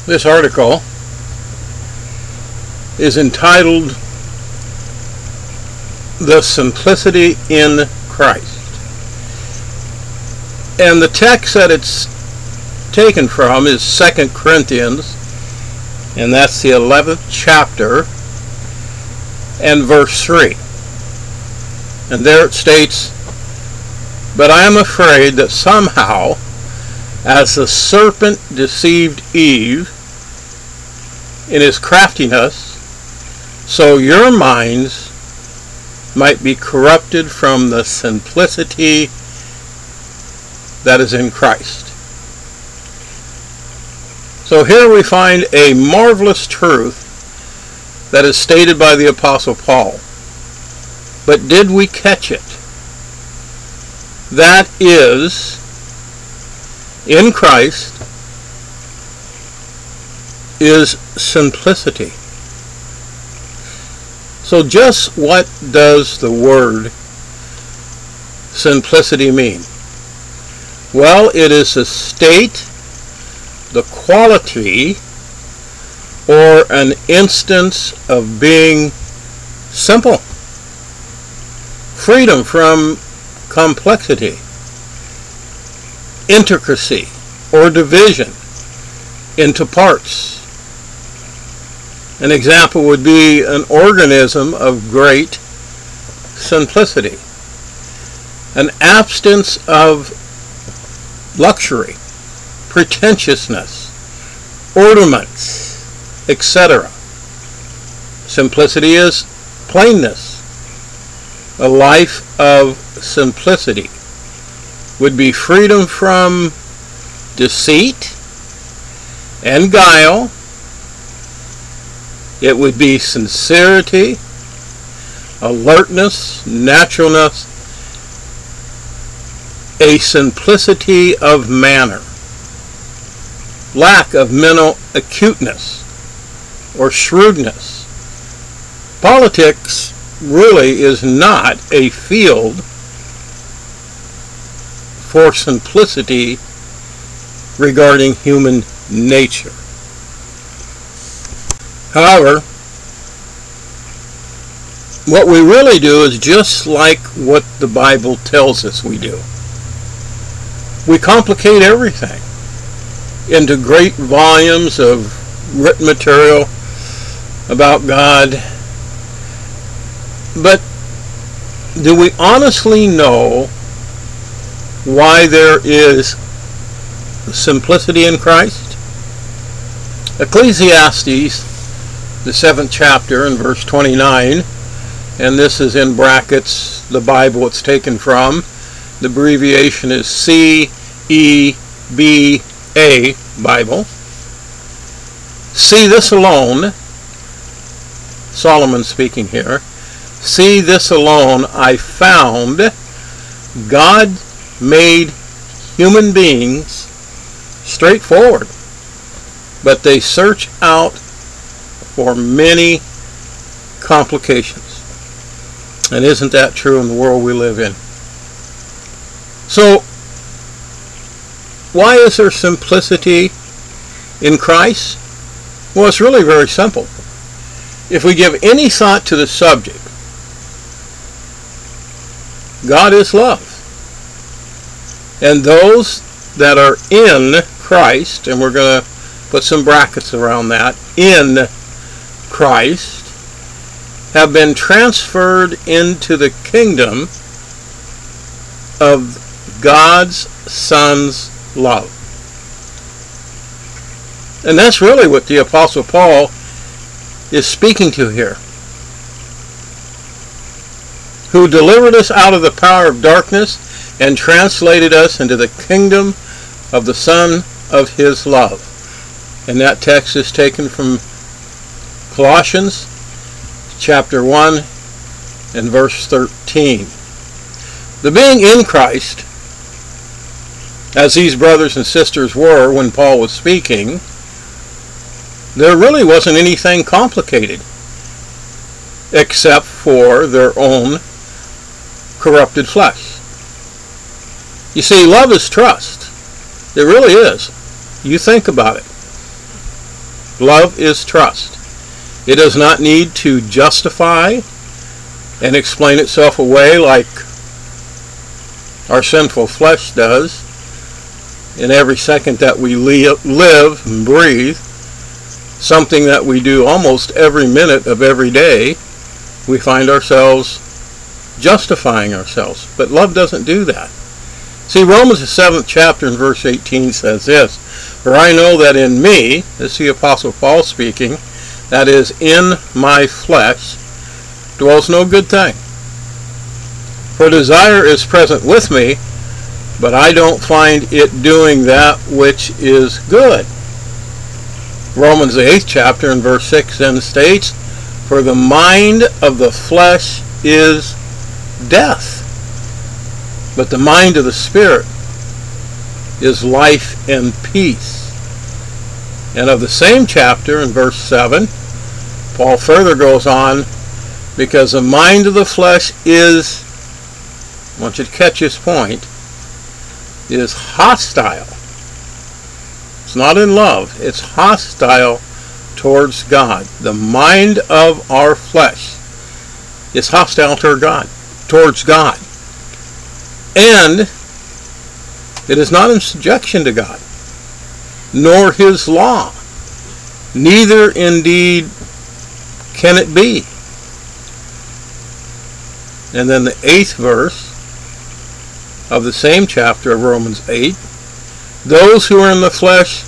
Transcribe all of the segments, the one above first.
This article is entitled The Simplicity in Christ. And the text that it's taken from is 2 Corinthians, and that's the 11th chapter and verse 3. And there it states, "But I am afraid that somehow, as the serpent deceived Eve in his craftiness, so your minds might be corrupted from the simplicity that is in Christ." So here we find a marvelous truth that is stated by the Apostle Paul. But did we catch it? That is, in Christ is simplicity. So just what does the word simplicity mean? Well, it is a state, the quality, or an instance of being simple. Freedom from complexity, intricacy, or division into parts. An example would be an organism of great simplicity. An absence of luxury, pretentiousness, ornaments, etc. Simplicity is plainness. A life of simplicity would be freedom from deceit and guile. It would be sincerity, alertness, naturalness, a simplicity of manner, lack of mental acuteness or shrewdness. Politics really is not a field for simplicity regarding human nature. However, what we really do is just like what the Bible tells us we do. We complicate everything into great volumes of written material about God. But do we honestly know why there is simplicity in Christ? Ecclesiastes, the 7th chapter and verse 29, and this is in brackets, the Bible it's taken from. The abbreviation is CEBA Bible. "See this alone," Solomon speaking here, "see this alone I found, God made human beings straightforward, but they search out for many complications." And isn't that true in the world we live in? So, why is there simplicity in Christ? Well, it's really very simple. If we give any thought to the subject, God is love. And those that are in Christ, and we're going to put some brackets around that, in Christ, have been transferred into the kingdom of God's Son's love. And that's really what the Apostle Paul is speaking to here. "Who delivered us out of the power of darkness and translated us into the kingdom of the Son of His love." And that text is taken from Colossians chapter 1 and verse 13. The being in Christ, as these brothers and sisters were when Paul was speaking, there really wasn't anything complicated except for their own corrupted flesh. You see, love is trust. It really is. You think about it. Love is trust. It does not need to justify and explain itself away like our sinful flesh does in every second that we live and breathe. Something that we do almost every minute of every day, we find ourselves justifying ourselves. But love doesn't do that. See, Romans the 7th chapter and verse 18 says this, "For I know that in me," this is the Apostle Paul speaking, "that is, in my flesh, dwells no good thing. For desire is present with me, but I don't find it doing that which is good." Romans the 8th chapter and verse 6 then states, "For the mind of the flesh is death, but the mind of the Spirit is life and peace." And of the same chapter in verse 7, Paul further goes on, "Because the mind of the flesh is," I want you to catch this point, "is hostile." It's not in love. It's hostile towards God. The mind of our flesh is hostile towards God. And it is not in subjection to God, nor His law. Neither indeed can it be. And then the 8th verse of the same chapter of Romans 8, "Those who are in the flesh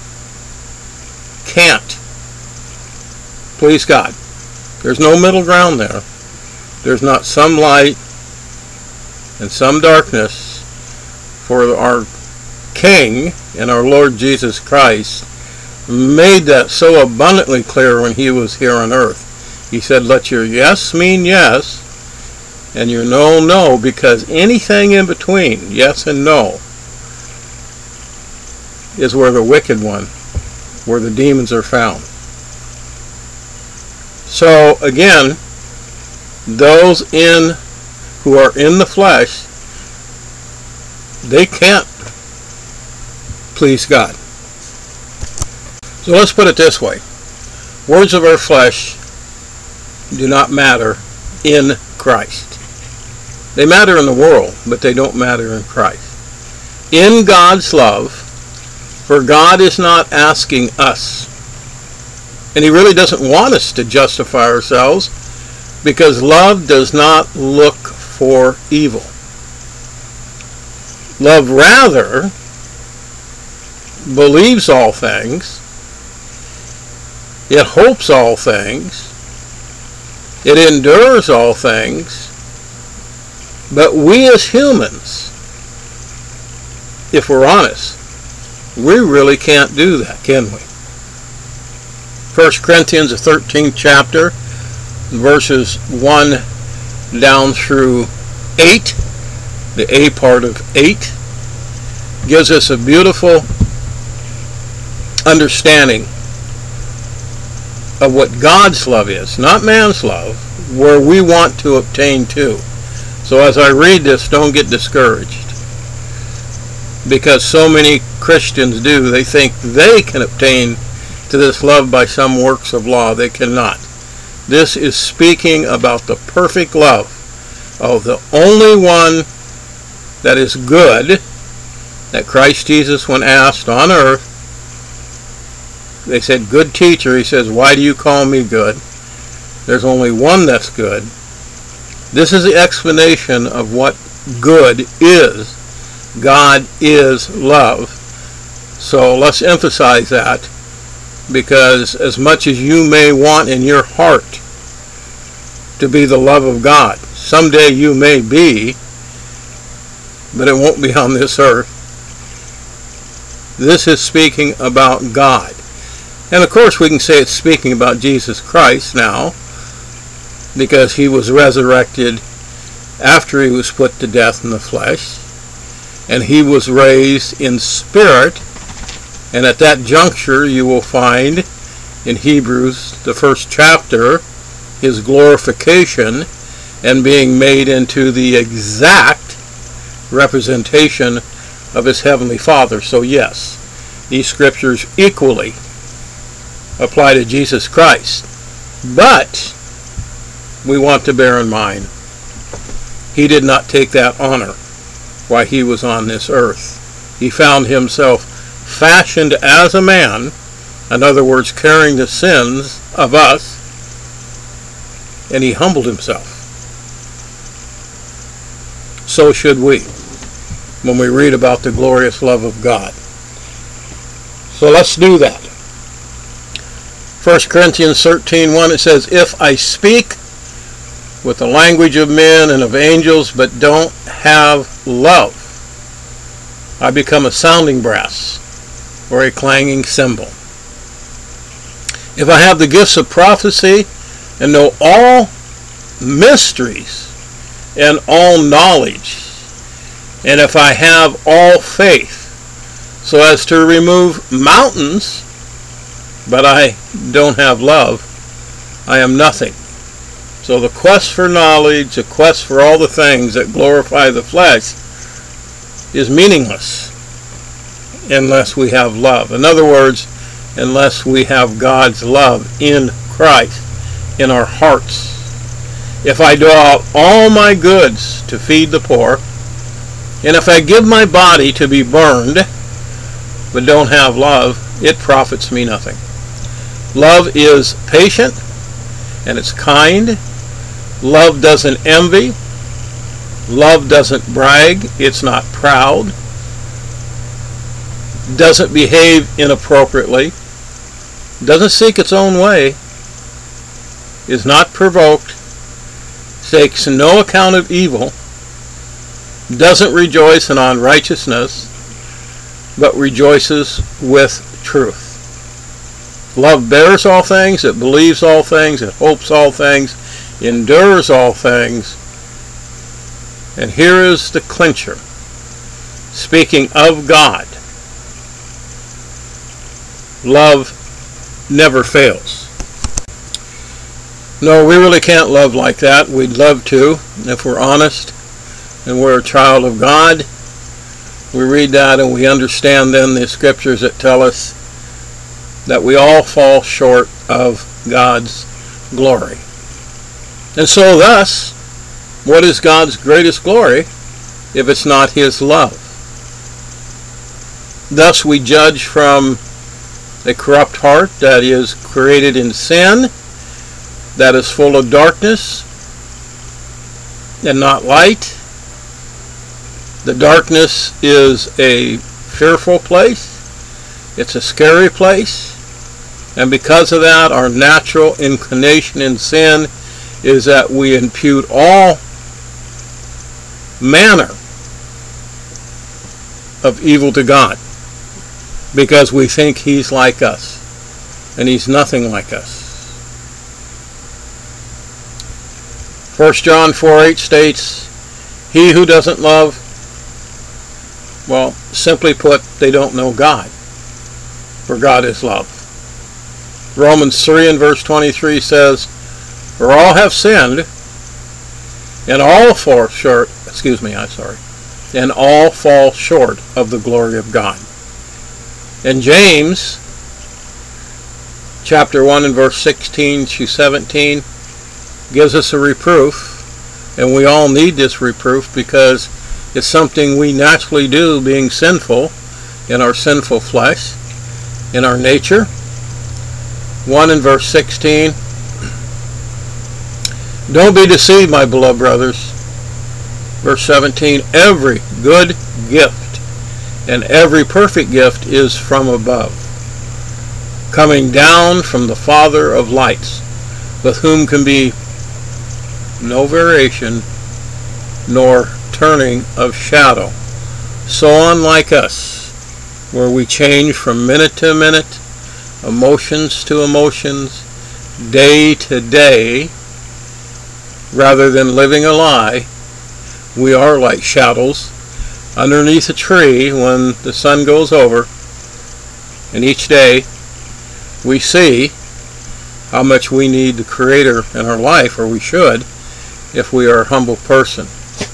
can't please God." There's no middle ground there. There's not some light and some darkness, for our King and our Lord Jesus Christ made that so abundantly clear when He was here on earth. He said, "Let your yes mean yes, and your no, no, because anything in between yes and no is where the wicked one, where the demons are found." So again, those who are in the flesh, they can't please God. So let's put it this way. Words of our flesh do not matter in Christ. They matter in the world, but they don't matter in Christ. In God's love, for God is not asking us, and He really doesn't want us to justify ourselves, because love does not look for evil. Love rather believes all things, it hopes all things, it endures all things. But we as humans, if we're honest, we really can't do that, can we? 1 Corinthians, the 13th chapter, verses 1 down through 8, the A part of 8, gives us a beautiful understanding of what God's love is, not man's love, where we want to obtain to. So as I read this, don't get discouraged, because so many Christians do. They think they can obtain to this love by some works of law. They cannot. This is speaking about the perfect love of the only one that is good, that Christ Jesus, when asked on earth, they said, "Good teacher." He says, "Why do you call me good?" There's only one that's good. This is the explanation of what good is. God is love. So let's emphasize that, because as much as you may want in your heart to be the love of God, someday you may be, but it won't be on this earth. This is speaking about God. And of course we can say it's speaking about Jesus Christ now, because He was resurrected after He was put to death in the flesh, and He was raised in spirit. And at that juncture you will find in Hebrews, the 1st chapter, His glorification and being made into the exact representation of His Heavenly Father. So yes, these scriptures equally apply to Jesus Christ. But we want to bear in mind, he did not take that honor while he was on this earth. He found himself fashioned as a man, in other words, carrying the sins of us, and he humbled himself. So should we, when we read about the glorious love of God. So let's do that. 1 Corinthians 13:1, it says, if I speak with the language of men and of angels, but don't have love, I become a sounding brass or a clanging cymbal. If I have the gifts of prophecy and know all mysteries and all knowledge, and if I have all faith so as to remove mountains, but I don't have love, I am nothing. So the quest for knowledge, the quest for all the things that glorify the flesh is meaningless unless we have love. In other words, unless we have God's love in Christ, in our hearts. If I do out all my goods to feed the poor, and if I give my body to be burned, but don't have love, it profits me nothing. Love is patient, and it's kind. Love doesn't envy. Love doesn't brag. It's not proud. Doesn't behave inappropriately. Doesn't seek its own way. Is not provoked. Takes no account of evil. Doesn't rejoice in unrighteousness, but rejoices with truth. Love bears all things, it believes all things, it hopes all things, endures all things. And here is the clincher. Speaking of God, love never fails. No, we really can't love like that. We'd love to, if we're honest and we're a child of God. We read that and we understand then the scriptures that tell us that we all fall short of God's glory. And so thus, what is God's greatest glory if it's not his love? Thus we judge from a corrupt heart that is created in sin, that is full of darkness and not light. The darkness is a fearful place. It's a scary place. And because of that, our natural inclination in sin is that we impute all manner of evil to God because we think he's like us, and he's nothing like us. 1 John 4:8 states, he who doesn't love, well, simply put, they don't know God, for God is love. Romans 3 and verse 23 says, for all have sinned and all fall short, and all fall short of the glory of God. And James chapter 1 and verse 16 to 17 gives us a reproof, and we all need this reproof because it's something we naturally do, being sinful in our sinful flesh, in our nature. 1 and verse 16, don't be deceived, my beloved brothers. Verse 17, every good gift and every perfect gift is from above, coming down from the Father of lights, with whom can be no variation nor turning of shadow. So unlike us, where we change from minute to minute, emotions to emotions, day to day, rather than living a lie, we are like shadows underneath a tree when the sun goes over, and each day we see how much we need the Creator in our life, or we should, if we are a humble person.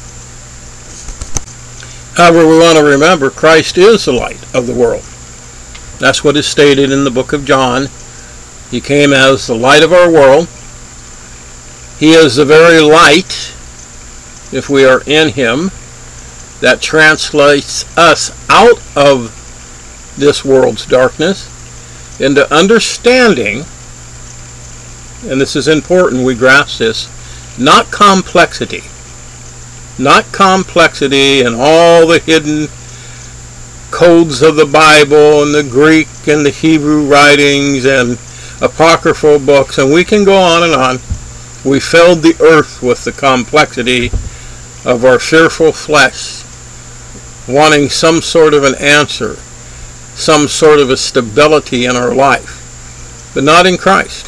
However, we want to remember Christ is the light of the world. That's what is stated in the book of John, He came as the light of our world. He is the very light, if we are in him, that translates us out of this world's darkness into understanding, and this is important, we grasp this, not complexity. Not complexity and all the hidden codes of the Bible and the Greek and the Hebrew writings and apocryphal books, and we can go on and on. We filled the earth with the complexity of our fearful flesh, wanting some sort of an answer, some sort of a stability in our life, but not in Christ.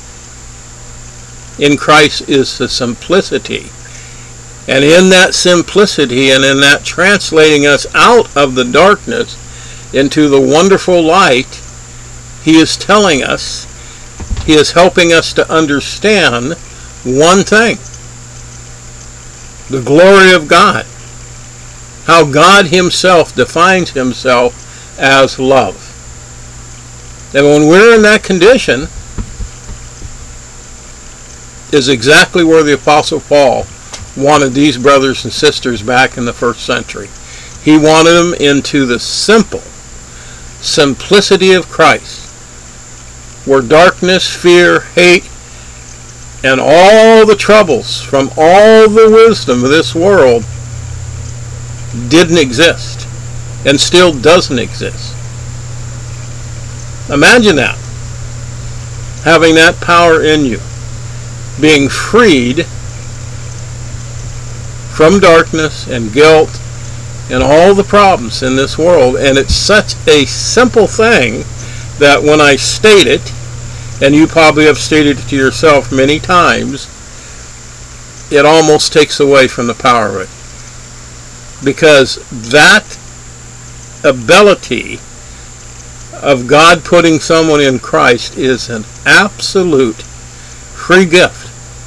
In Christ is the simplicity. And in that simplicity and in that translating us out of the darkness into the wonderful light, he is telling us, he is helping us to understand one thing: the glory of God. How God himself defines himself as love. And when we're in that condition is exactly where the Apostle Paul wanted these brothers and sisters back in the first century. He wanted them into the simple simplicity of Christ, where darkness, fear, hate, and all the troubles from all the wisdom of this world didn't exist and still doesn't exist. Imagine that, having that power in you, being freed from darkness and guilt and all the problems in this world. And it's such a simple thing that when I state it, and you probably have stated it to yourself many times, it almost takes away from the power of it. Because that ability of God putting someone in Christ is an absolute free gift.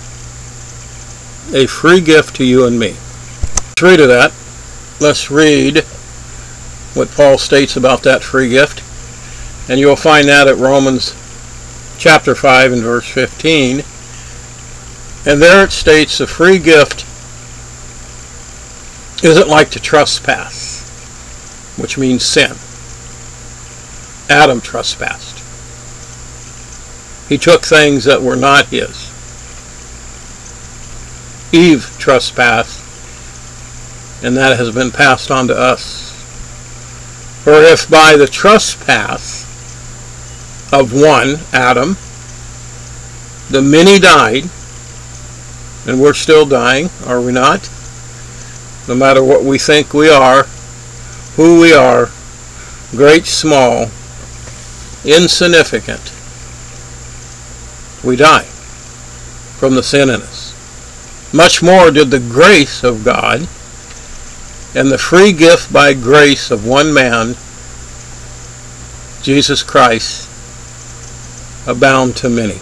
A free gift to you and me. Let's read of that. Let's read what Paul states about that free gift. And you'll find that at Romans chapter 5 and verse 15. And there it states the free gift isn't like to trespass, which means sin. Adam trespassed. He took things that were not his. Eve trespassed, and that has been passed on to us. For if by the trespass of one, Adam, the many died, and we're still dying, are we not? No matter what we think we are, who we are, great, small, insignificant, we die from the sin in us. Much more did the grace of God and the free gift by grace of one man, Jesus Christ, abound to many.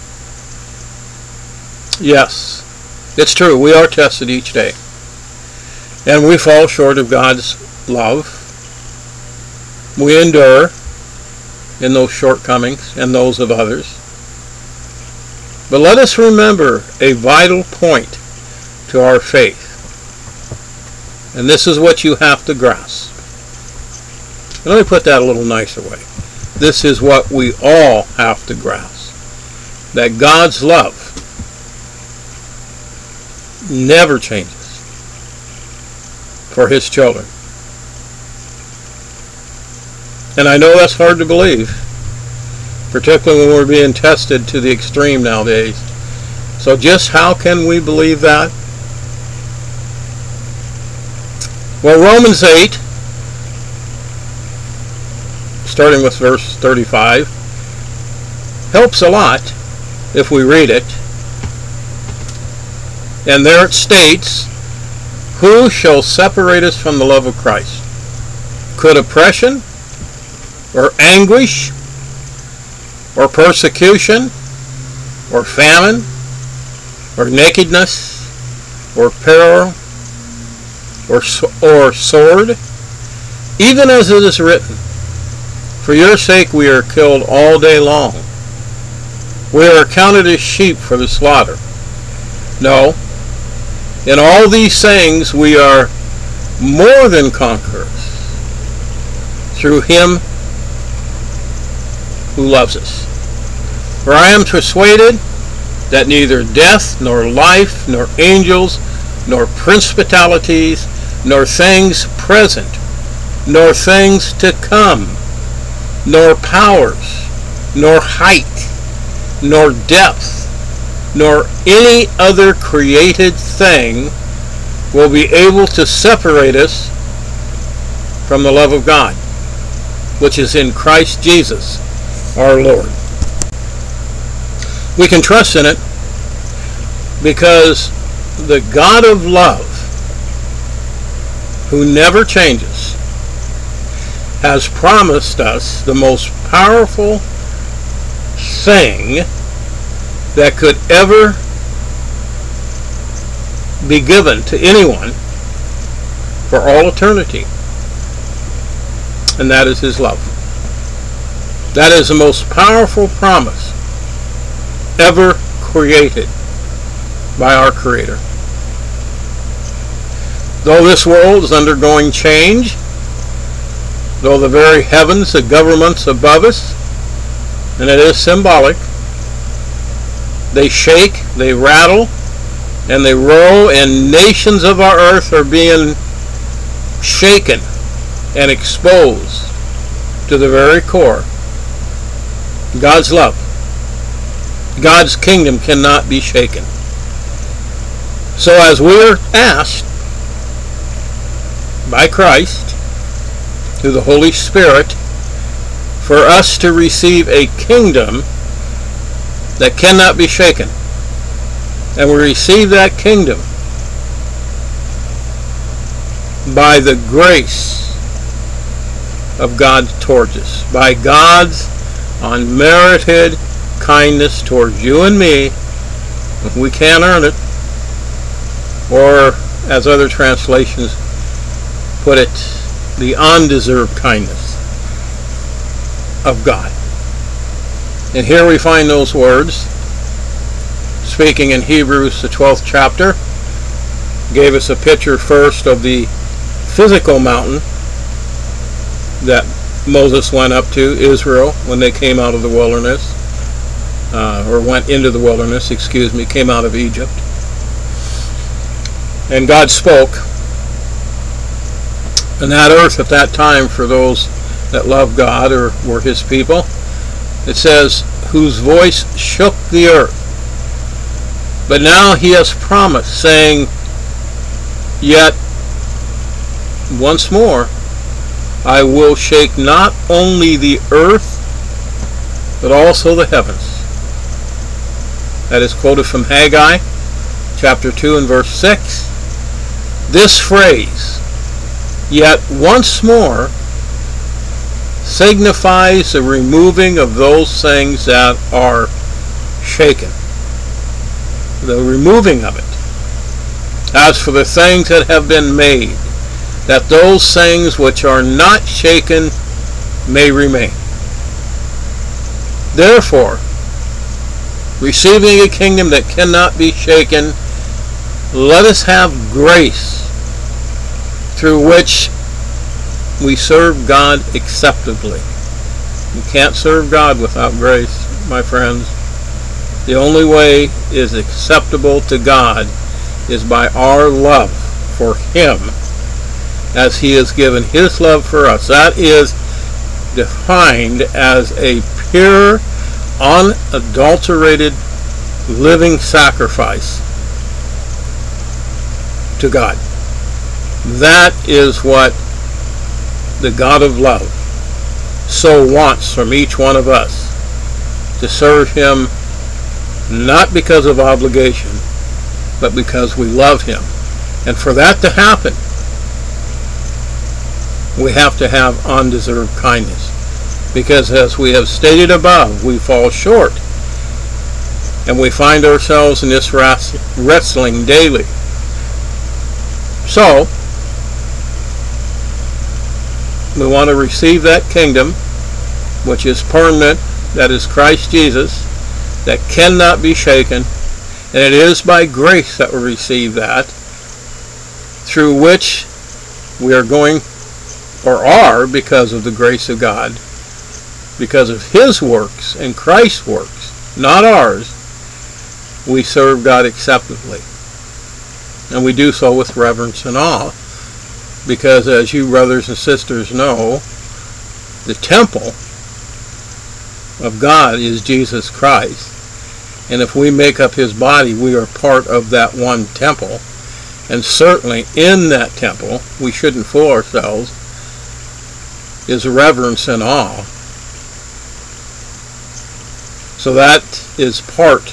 Yes, it's true, we are tested each day. And we fall short of God's love. We endure in those shortcomings and those of others. But let us remember a vital point to our faith. And this is what you have to grasp. And let me put that a little nicer way. This is what we all have to grasp. That God's love never changes for his children. And I know that's hard to believe, particularly when we're being tested to the extreme nowadays. So just how can we believe that? Well, Romans 8, starting with verse 35, helps a lot if we read it. And there it states, "Who shall separate us from the love of Christ? Could oppression, or anguish, or persecution, or famine, or nakedness, or peril, or sword? Even as it is written, for your sake we are killed all day long. We are counted as sheep for the slaughter. No. In all these things we are more than conquerors through him who loves us. For I am persuaded that neither death, nor life, nor angels, nor principalities, nor things present, nor things to come, nor powers, nor height, nor depth, nor any other created thing will be able to separate us from the love of God, which is in Christ Jesus our Lord. We can trust in it because the God of love, who never changes, has promised us the most powerful thing that could ever be given to anyone for all eternity, and that is his love. That is the most powerful promise ever created by our Creator. Though this world is undergoing change, though the very heavens, the governments above us, and it is symbolic, they shake, they rattle, and they roll, and nations of our earth are being shaken and exposed to the very core. God's love, God's kingdom cannot be shaken. So as we're asked by Christ through the Holy Spirit for us to receive a kingdom that cannot be shaken, and we receive that kingdom by the grace of God towards us, by God's unmerited kindness towards you and me. We can't earn it, or as other translations put it, the undeserved kindness of God. And here we find those words, speaking in Hebrews, the 12th chapter, gave us a picture first of the physical mountain that Moses went up to, Israel, when they came out of the wilderness, or went into the wilderness, came out of Egypt. And God spoke, and that earth at that time, for those that loved God or were his people, it says, whose voice shook the earth. But now he has promised, saying, yet once more I will shake not only the earth, but also the heavens. That is quoted from Haggai, chapter 2 and verse 6. This phrase, yet once more, signifies the removing of those things that are shaken. The removing of it. As for the things that have been made, that those things which are not shaken may remain. Therefore, receiving a kingdom that cannot be shaken, let us have grace through which we serve God acceptably. You can't serve God without grace, my friends. The only way is acceptable to God is by our love for him, as he has given his love for us. That is defined as a pure, unadulterated, living sacrifice to God. That is what the God of love so wants from each one of us, to serve him not because of obligation, but because we love him. And for that to happen, we have to have undeserved kindness, because as we have stated above, we fall short, and we find ourselves in this wrestling daily. So we want to receive that kingdom, which is permanent, that is Christ Jesus, that cannot be shaken, and it is by grace that we receive that, through which we are going, or are, because of the grace of God, because of His works and Christ's works, not ours, we serve God acceptably. And we do so with reverence and awe, because as you brothers and sisters know, the temple of God is Jesus Christ. And if we make up His body, we are part of that one temple. And certainly in that temple, we shouldn't fool ourselves, is reverence and awe. So that is part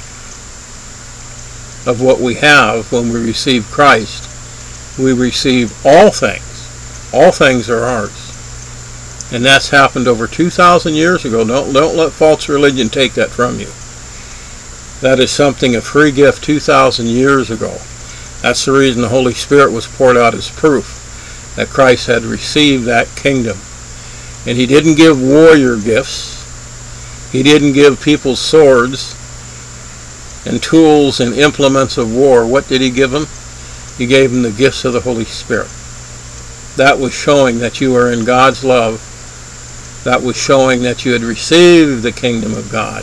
of what we have when we receive Christ. We receive all things. All things are ours. And that's happened over 2,000 years ago. Don't let false religion take that from you. That is something, a free gift 2,000 years ago. That's the reason the Holy Spirit was poured out as proof that Christ had received that kingdom. And He didn't give warrior gifts. He didn't give people swords and tools and implements of war. What did He give them? He gave them the gifts of the Holy Spirit. That was showing that you are in God's love. That was showing that you had received the kingdom of God.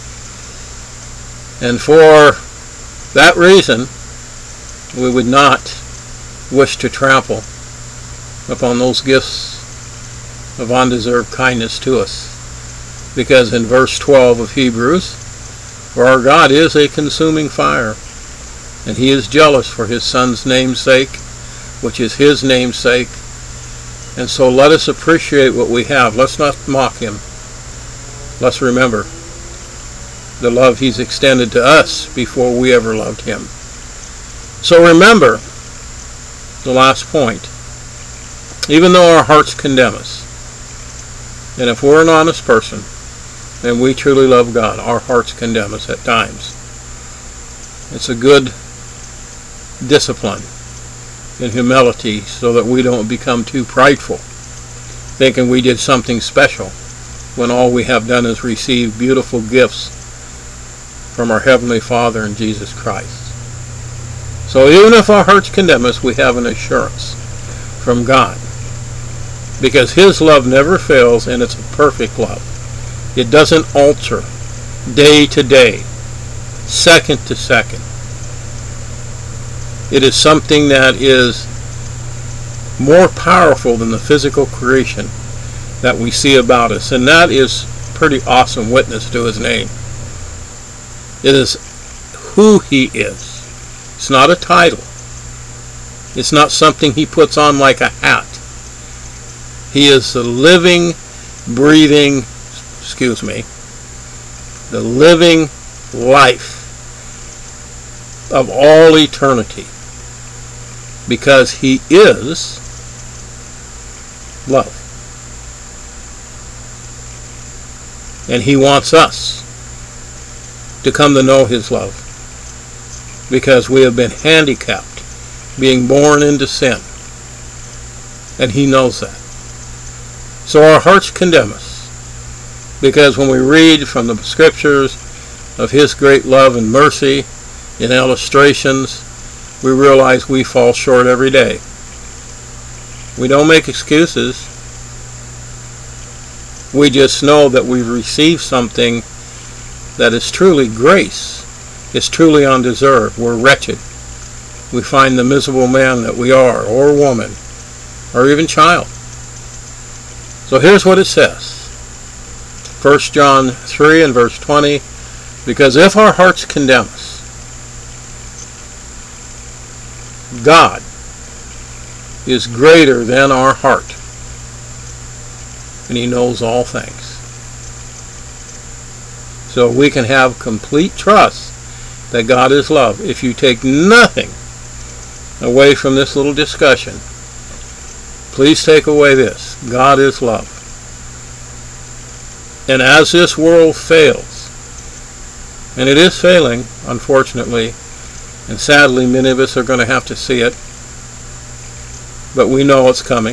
And for that reason, we would not wish to trample upon those gifts of undeserved kindness to us. Because in verse 12 of Hebrews, for our God is a consuming fire, and He is jealous for His Son's name's sake, which is His name's sake. And so let us appreciate what we have. Let's not mock Him. Let's remember the love He's extended to us before we ever loved Him. So remember the last point. Even though our hearts condemn us, and if we're an honest person, and we truly love God, our hearts condemn us at times. It's a good discipline in humility so that we don't become too prideful, thinking we did something special when all we have done is receive beautiful gifts from our Heavenly Father in Jesus Christ. So even if our hearts condemn us, we have an assurance from God, because His love never fails, and it's a perfect love. It doesn't alter day to day, second to second. It is something that is more powerful than the physical creation that we see about us, and that is pretty awesome witness to His name. It is who He is. It's not a title. It's not something He puts on like a hat. He is the living, breathing, the living life of all eternity, because He is love. And He wants us to come to know His love, because we have been handicapped, being born into sin. And He knows that. So our hearts condemn us, because when we read from the Scriptures of His great love and mercy in illustrations, we realize we fall short every day. We don't make excuses. We just know that we've received something that is truly grace. It's truly undeserved. We're wretched. We find the miserable man that we are, or woman, or even child. So here's what it says. 1 John 3 and verse 20, because if our hearts condemn us, God is greater than our heart, and He knows all things. So we can have complete trust that God is love. If you take nothing away from this little discussion, please take away this: God is love. And as this world fails, and it is failing, unfortunately, and sadly many of us are going to have to see it, but we know it's coming.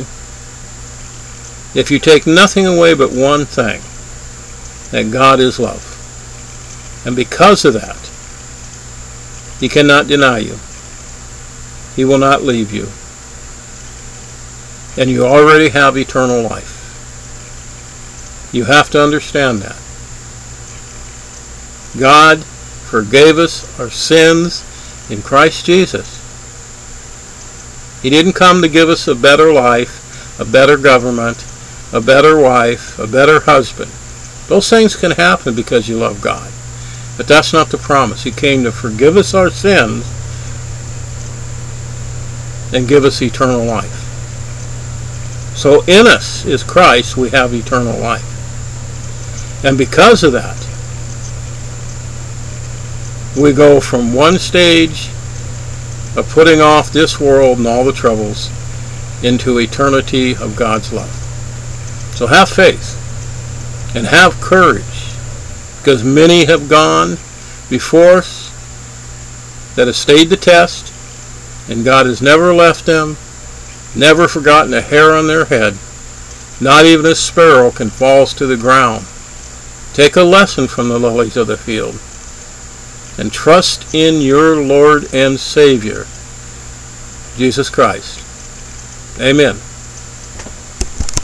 If you take nothing away but one thing, that God is love, And because of that, He cannot deny you. He will not leave you. And you already have eternal life. You have to understand that. God forgave us our sins in Christ Jesus. He didn't come to give us a better life, a better government, a better wife, a better husband. Those things can happen because you love God. But that's not the promise. He came to forgive us our sins and give us eternal life. So in us is Christ, we have eternal life. And because of that, we go from one stage of putting off this world and all the troubles into eternity of God's love. So have faith and have courage, because many have gone before us that have stayed the test, and God has never left them, never forgotten a hair on their head. Not even a sparrow can fall to the ground. Take a lesson from the lilies of the field and trust in your Lord and Savior, Jesus Christ. Amen.